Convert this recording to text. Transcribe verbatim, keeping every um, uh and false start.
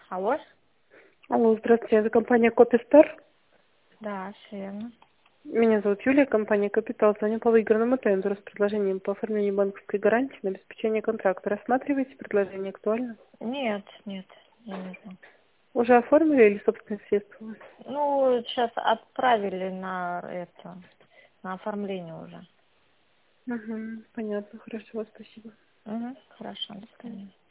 Алло? Алло, здравствуйте, это компания Копистар. Да, всё верно. Меня зовут Юлия, компания Капитал. Звоню по выигранному тендеру с предложением по оформлению банковской гарантии на обеспечение контракта. Рассматриваете предложение, актуально? Нет, нет, не нужно. Уже оформили или собственные средства у вас? Ну, сейчас отправили на это, на оформление уже. Угу, понятно, хорошо, спасибо. Угу, хорошо, до свидания.